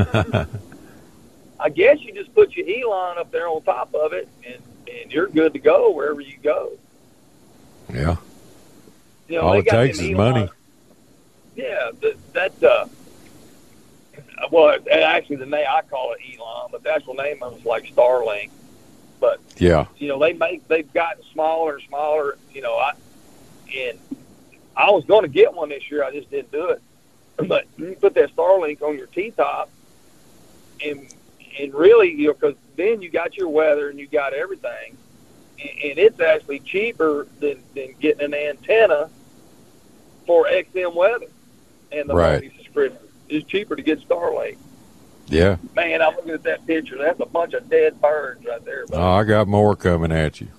I guess you just put your Elon up there on top of it, and, and you're good to go wherever you go. Yeah. You know, All they it got takes them is Elon- money. Yeah, that, that uh, well, actually the name, I call it Elon, but the actual name of it's like Starlink. But, Yeah. you know, they make, they've gotten smaller and smaller, you know, I, and I was going to get one this year, I just didn't do it. But you put that Starlink on your T-top, and and really, you know, because then you got your weather and you got everything, and, and it's actually cheaper than, than getting an antenna for X M weather and the Right. money subscription. It's cheaper to get Starlink. Yeah. Man, I'm looking at that picture. That's a bunch of dead birds right there. Oh, I got more coming at you.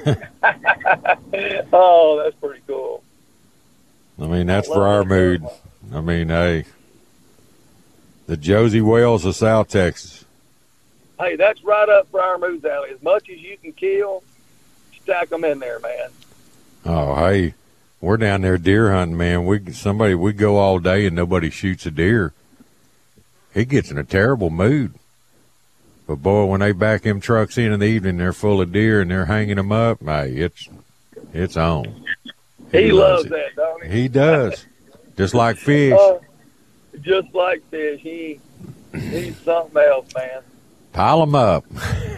Oh, that's pretty cool. I mean, that's I for love our that mood. I mean, hey, the Josie Wells of South Texas. Hey, that's right up for our moves alley. As much as you can kill, stack them in there, man. Oh, hey, we're down there deer hunting, man. We somebody we go all day and nobody shoots a deer. He gets in a terrible mood. But boy, when they back them trucks in in the evening, they're full of deer and they're hanging them up. Hey, it's it's on. He, loves it. that, don't he? He does, just like fish. Uh, just like fish. He he's something else, man. Pile them up.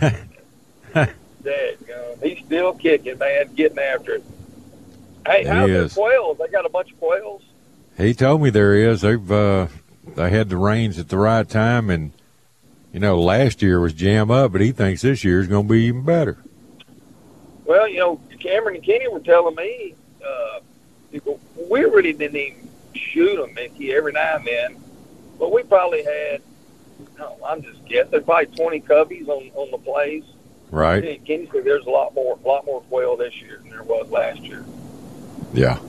Dadgum. He's still kicking, man, getting after it. Hey, He how's their is. quails? They got a bunch of quails? He told me there is. They've uh, they had the rains at the right time, and you know last year was jam up, but he thinks this year is going to be even better. Well, you know, Cameron and Kenny were telling me uh, we really didn't even shoot them, Mickey, every now and then, but we probably had, no, I'm just guessing, probably twenty cubbies on, on the place. Right. And Kenny said there's a lot more, a lot more quail this year than there was last year. Yeah.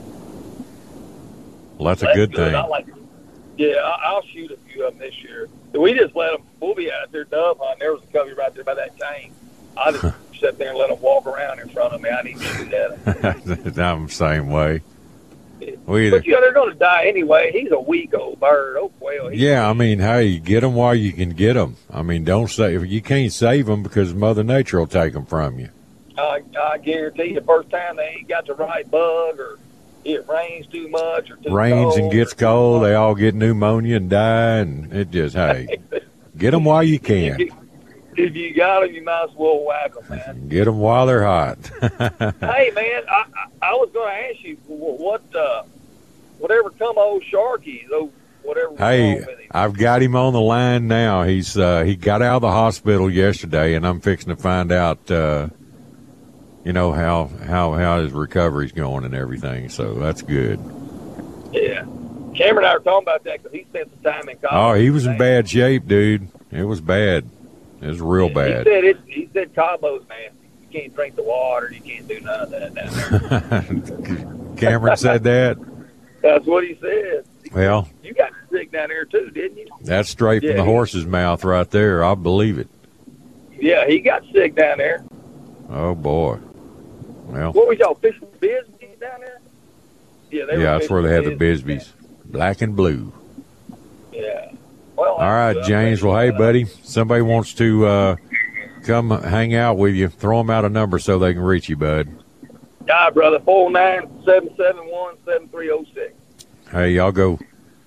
Well, that's a That's good thing. I like, yeah, I, I'll shoot a few of them this year. We just let them. We'll be out there dove hunting. There was a covey right there by that chain. I just sat there and let them walk around in front of me. I didn't shoot at them. I'm the same way. We either, But you know they're going to die anyway. He's a weak old bird. Oh well. He, yeah, I mean, hey, get them while you can get them. I mean, don't save. You can't save them because Mother Nature will take them from you. I, I guarantee you, the first time they ain't got the right bug, or it rains too much, or too Rains cold, and gets or- cold, they all get pneumonia and die, and it just, hey, get them while you can. If you got them, you might as well whack them, man. Get them while they're hot. Hey, man, I, I, I was going to ask you wh- what, uh, whatever come of old Sharky, those whatever. was Hey, wrong with him. I've got him on the line now. He's uh, he got out of the hospital yesterday, and I'm fixing to find out, uh, you know, how how how his recovery's going and everything. So that's good. Yeah, Cameron and I were talking about that because he spent some time in college. Oh, he was in bad shape, dude. It was bad. It was real bad. He said it. He said Cabo's nasty. You can't drink the water. You can't do none of that down there. Cameron said that. That's what he said. Well, You got sick down there too, didn't you? that's straight from Yeah, the he- horse's mouth right there. I believe it. Yeah, he got sick down there. Oh boy. Well, What was y'all fishing Bisbees down there? Yeah, they were yeah, that's where they had the fishing Bisbees, black and blue. Yeah. Well, All right, James. Well, hey, buddy, somebody wants to uh, come hang out with you. Throw them out a number so they can reach you, bud. All right, brother. four nine, seven seven one, seven three oh six. Hey, y'all go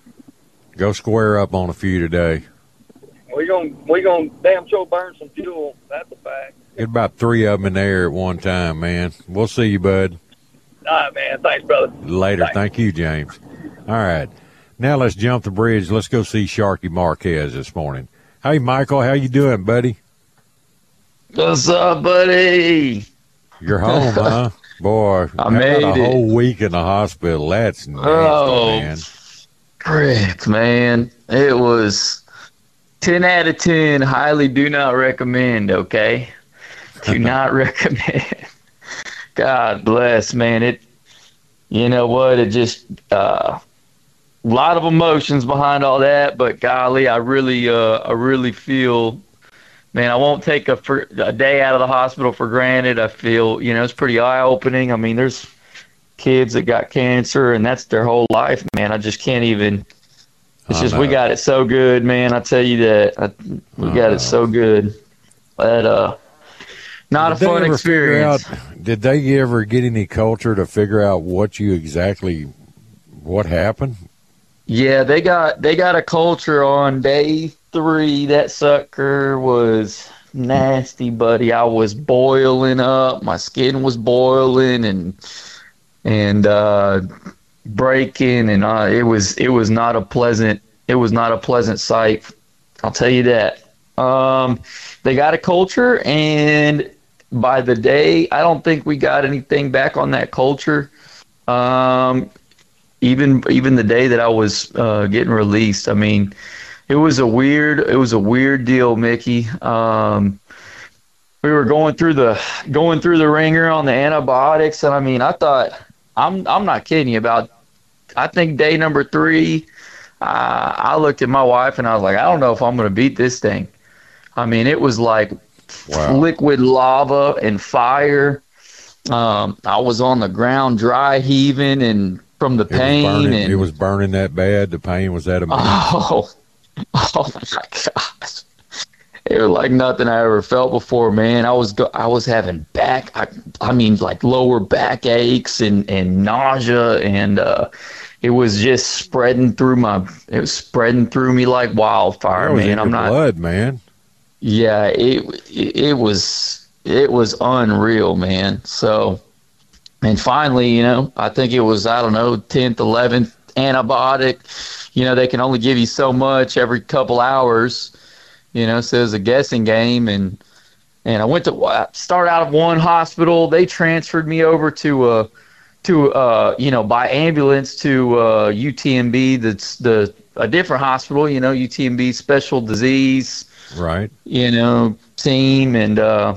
go square up on a few today. We're going we gonna damn sure burn some fuel. That's a fact. Get about three of them in there at one time, man. We'll see you, bud. All right, man. Thanks, brother. Later. Thanks. Thank you, James. All right. Now let's jump the bridge. Let's go see Sharky Marquez this morning. Hey, Michael, how you doing, buddy? What's up, buddy? You're home, huh? Boy, I how made about a it. whole week in the hospital. That's nasty, Oh, man. Frick, man. It was ten out of ten. Highly do not recommend, okay? Do not recommend. God bless, man. It, you know what? It just, uh, a lot of emotions behind all that, but golly, I really, uh, I really feel, man, I won't take a, for, a day out of the hospital for granted. I feel, you know, it's pretty eye-opening. I mean, there's kids that got cancer, and that's their whole life, man. I just can't even, it's I just, know. we got it so good, man. I tell you that. I, we I got know. it so good. But, uh, not Did a they fun ever figure experience. out- did they ever get any culture to figure out what you exactly, what happened? Yeah, they got they got a culture on day three. That sucker was nasty, buddy. I was boiling up. My skin was boiling and and uh, breaking, and uh, it was it was not a pleasant it was not a pleasant sight. I'll tell you that. Um, they got a culture, and by the day, I don't think we got anything back on that culture. Um, even even the day that I was uh, getting released, I mean, it was a weird it was a weird deal, Mickey. Um, we were going through the going through the ringer on the antibiotics, and I mean, I thought I'm I'm not kidding you about. I think day number three, uh, I looked at my wife and I was like, I don't know if I'm going to beat this thing. I mean, it was like Wow. liquid lava and fire. Um, I was on the ground, dry heaving, and from the It was pain. burning, and it was burning that bad. The pain was that immense. oh, oh my gosh! It was like nothing I ever felt before, man. I was go- I was having back, I, I mean, like lower back aches and and nausea, and uh, it was just spreading through my. It was spreading through me like wildfire, That was man. in I'm your not. blood, man. Yeah, it, it it was it was unreal, man. So, and finally, you know, I think it was I don't know tenth, eleventh antibiotic. You know, they can only give you so much every couple hours. You know, so it was a guessing game, and and I went to I started out of one hospital. They transferred me over to uh to uh you know by ambulance to uh, U T M B. That's the a different hospital. You know, U T M B special disease. Right. You know, team, and uh,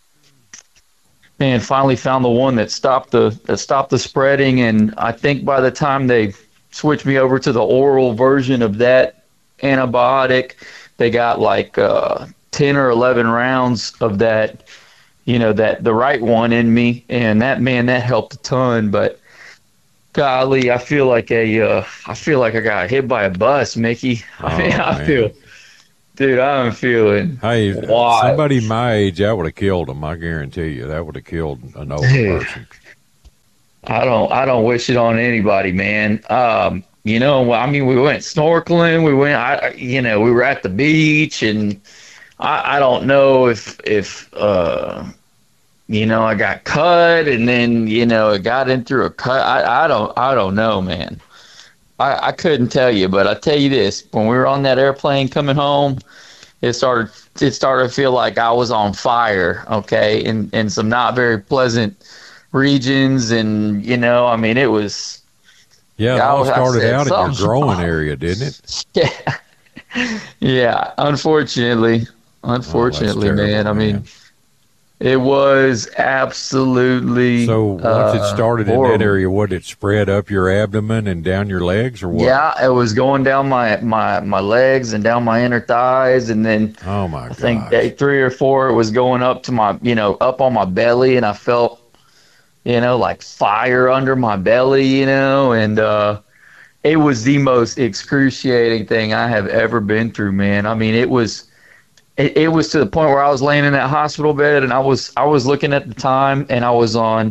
man, finally found the one that stopped the that stopped the spreading. And I think by the time they switched me over to the oral version of that antibiotic, they got like uh, ten or eleven rounds of that, you know, that the right one in me, and that man that helped a ton. But golly, I feel like a uh, I feel like I got hit by a bus, Mickey. I mean, Oh, I man. feel. Dude, I'm feeling Hey, wild. somebody my age, that would have killed him. I guarantee you, that would have killed an older Dude. person. I don't I don't wish it on anybody, man. Um, you know, I mean, we went snorkeling. We went, I, you know, we were at the beach, and I, I don't know if if uh, you know, I got cut, and then you know, it got in through a cut. I, I don't I don't know, man. I, I couldn't tell you, but I tell you this: when we were on that airplane coming home, it started it started to feel like I was on fire. Okay, in in some not very pleasant regions, and you know, I mean, it was. Yeah, it I all was- I started said out in your something's growing wrong. area, didn't it? Yeah, yeah. Unfortunately, unfortunately, terrible, man. I mean, man. it was absolutely. So once it uh, started in horrible. that area, what, it spread up your abdomen and down your legs, or what? Yeah, it was going down my, my, my legs and down my inner thighs, and then Oh my I God. think day three or four it was going up to my, you know, up on my belly, and I felt, you know, like fire under my belly, you know, and uh, it was the most excruciating thing I have ever been through, man. I mean, it was, it, it was to the point where I was laying in that hospital bed, and I was, I was looking at the time, and I was on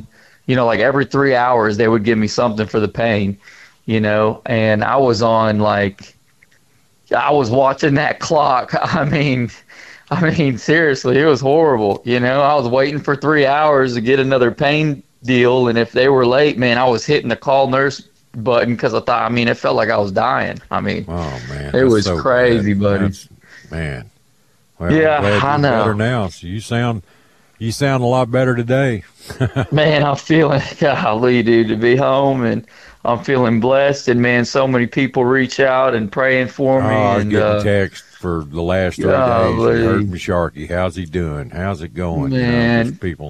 you know, like every three hours they would give me something for the pain, you know, and I was on like, I was watching that clock. I mean, I mean, seriously, it was horrible. You know, I was waiting for three hours to get another pain deal. And if they were late, man, I was hitting the call nurse button because I thought, I mean, it felt like I was dying. I mean, oh man, it was so crazy, bad. buddy. That's, man. Well, yeah, I'm glad I you're know. better now. So you sound, you sound a lot better today. Man, I'm feeling, golly, dude, to be home, and I'm feeling blessed. And man, so many people reach out and praying for me. Oh, I was and, getting uh, text for the last three golly. days. Heard from Sharky. How's he doing? How's it going? Man, you know, people.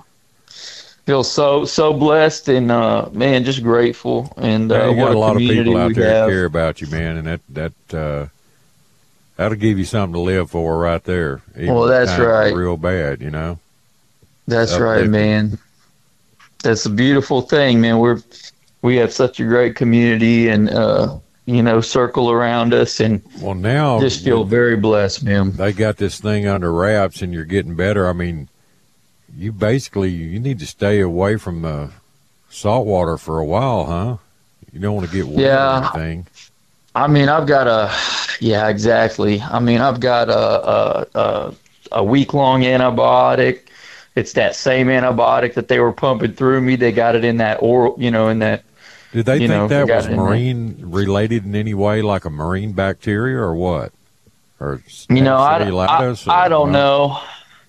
Feel so so blessed, and uh, man, just grateful. And uh, Yeah, you what got a lot of community people out we there that have. care about you, man, and that that uh, that'll give you something to live for right there. Even Well, that's times are right. Real bad, you know. That's right, Uplifting. man. That's a beautiful thing, man. We're we have such a great community, and uh, you know, circle around us, and well, now just feel very blessed, man. They got this thing under wraps, and you're getting better. I mean, you basically you need to stay away from the salt water for a while, huh? You don't want to get wet Yeah. or anything. I mean, I've got a, yeah, exactly. I mean, I've got a a, a, a week long antibiotic. It's that same antibiotic that they were pumping through me. They got it in that oral, you know, in that. Did they you think know, that got was it in there. marine related in any way, like a marine bacteria, or what? Or You know, I, I, cellulitis, or I don't what? know.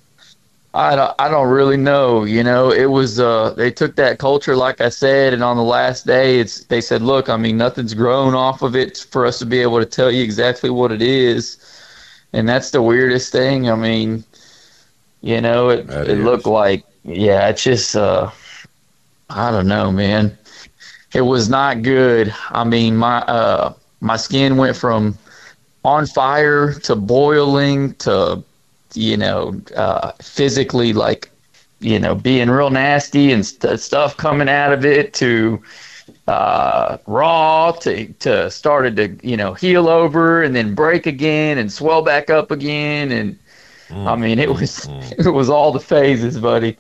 I don't, I don't really know. You know, it was, uh, they took that culture, like I said, and on the last day, it's, they said, look, I mean, nothing's grown off of it for us to be able to tell you exactly what it is. And that's the weirdest thing. I mean, you know, it, That it is. looked like, yeah, it's just, uh, I don't know, man. It was not good. I mean, my, uh, my skin went from on fire to boiling to, you know, uh, physically, like, you know, being real nasty and st- stuff coming out of it to uh, raw to, to started to, you know, heal over and then break again and swell back up again. And I mean, it was, it was all the phases, buddy.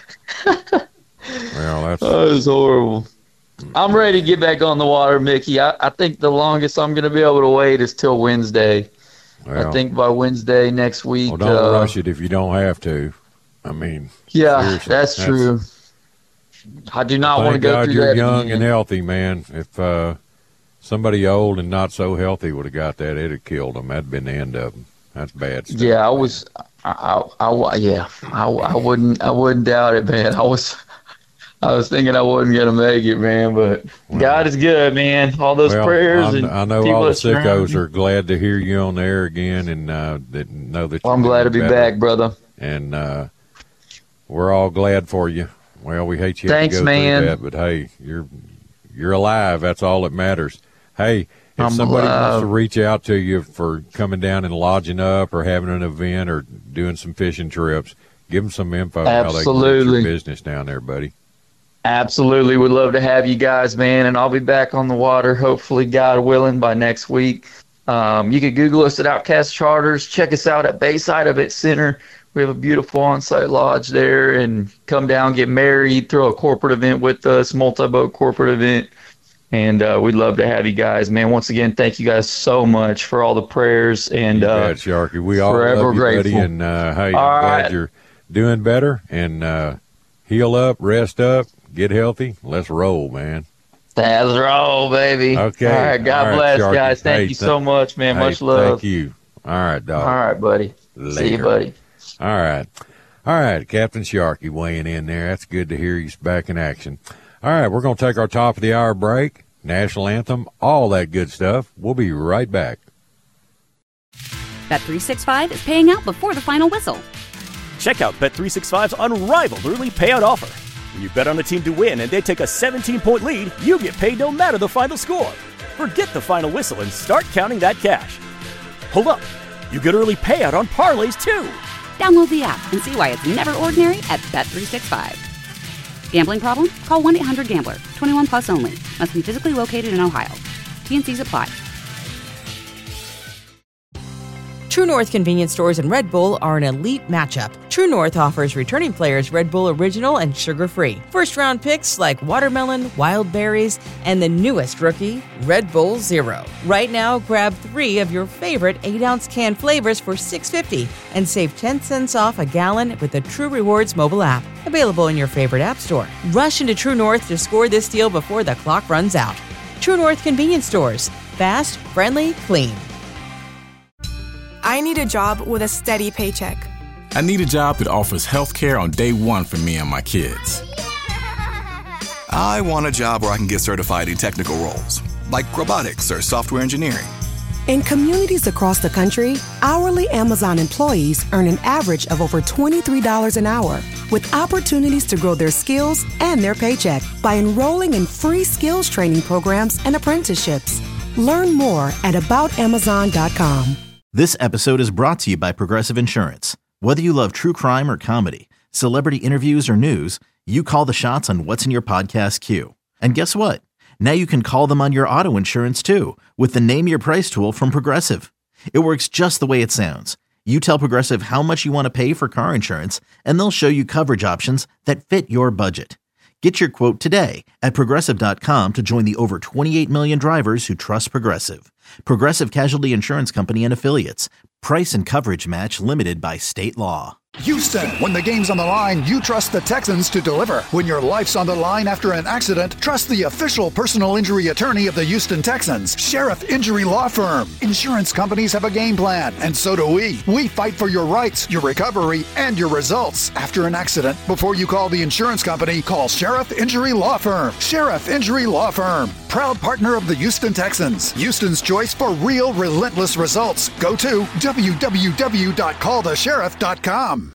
Well, that's Oh, it was horrible. I'm ready to get back on the water, Mickey. I, I think the longest I'm going to be able to wait is till Wednesday. well, I think by Wednesday next week. well, don't uh, rush it if you don't have to. I mean, Yeah, seriously, that's, true. I do not want to Thank go God through you're that young again. and healthy, man. If uh, somebody old and not so healthy would have got that, it'd have killed them. That'd been the end of them. That's bad stuff. Yeah, I was. I, I, I yeah, I, I wouldn't. I wouldn't doubt it, man. I was. I was thinking I wasn't gonna make it, man. But God is good, man. All those Well, prayers I, and I know people all the that surround sickos me. are glad to hear you on the air again, and uh, that know that. Well, I'm you're glad to doing be better. back, brother. And uh, we're all glad for you. Well, we hate you have Thanks, to go man. through that, but hey, you're you're alive. That's all that matters. Hey, if I'm somebody wants alive. to reach out to you for coming down and lodging up, or having an event, or doing some fishing trips, give them some info on how they can reach Absolutely. your business down there, buddy. Absolutely, would love to have you guys, man. And I'll be back on the water, hopefully, God willing, by next week. Um, you can Google us at Outcast Charters. Check us out at Bayside Event Center. We have a beautiful on-site lodge there, and come down, get married, throw a corporate event with us, multi-boat corporate event. And uh, we'd love to have you guys, man. Once again, thank you guys so much for all the prayers. And You uh, bet, Sharky. We all forever love you, buddy. grateful. And uh, hey, I'm All glad right. you're doing better. And uh, heal up, rest up, get healthy. Let's roll, man. That's roll, baby. Okay. All right. God All right, bless, Sharky. guys. Thank Hey, you th- so much, man. Hey, Much love. Thank you. All right, dog. All right, buddy. See Later. you, buddy. All right. All right, Captain Sharky weighing in there. That's good to hear he's back in action. All right, we're going to take our top of the hour break, national anthem, all that good stuff. We'll be right back. Bet three sixty-five is paying out before the final whistle. Check out Bet three sixty-five's unrivaled early payout offer. When you bet on a team to win and they take a seventeen-point lead, you get paid no matter the final score. Forget the final whistle and start counting that cash. Hold up. You get early payout on parlays, too. Download the app and see why it's never ordinary at Bet three sixty-five. Gambling problem? Call one eight hundred gambler. twenty-one plus only. Must be physically located in Ohio. T and C's apply. True North convenience stores and Red Bull are an elite matchup. True North offers returning players Red Bull Original and sugar-free. First-round picks like watermelon, wild berries, and the newest rookie, Red Bull Zero. Right now, grab three of your favorite eight ounce can flavors for six dollars and fifty cents and save ten cents off a gallon with the True Rewards mobile app. Available in your favorite app store. Rush into True North to score this deal before the clock runs out. True North convenience stores. Fast, friendly, clean. I need a job with a steady paycheck. I need a job that offers health care on day one for me and my kids. I want a job where I can get certified in technical roles, like robotics or software engineering. In communities across the country, hourly Amazon employees earn an average of over twenty-three dollars an hour, with opportunities to grow their skills and their paycheck by enrolling in free skills training programs and apprenticeships. Learn more at about amazon dot com. This episode is brought to you by Progressive Insurance. Whether you love true crime or comedy, celebrity interviews or news, you call the shots on what's in your podcast queue. And guess what? Now you can call them on your auto insurance too with the Name Your Price tool from Progressive. It works just the way it sounds. You tell Progressive how much you want to pay for car insurance, and they'll show you coverage options that fit your budget. Get your quote today at Progressive dot com to join the over twenty-eight million drivers who trust Progressive. Progressive Casualty Insurance Company and Affiliates. Price and coverage match limited by state law. Houston, when the game's on the line, you trust the Texans to deliver. When your life's on the line after an accident, trust the official personal injury attorney of the Houston Texans, Sheriff Injury Law Firm. Insurance companies have a game plan, and so do we. We fight for your rights, your recovery, and your results. After an accident, before you call the insurance company, call Sheriff Injury Law Firm. Sheriff Injury Law Firm, proud partner of the Houston Texans. Houston's choice for real, relentless results. Go to w w w dot call the sheriff dot com.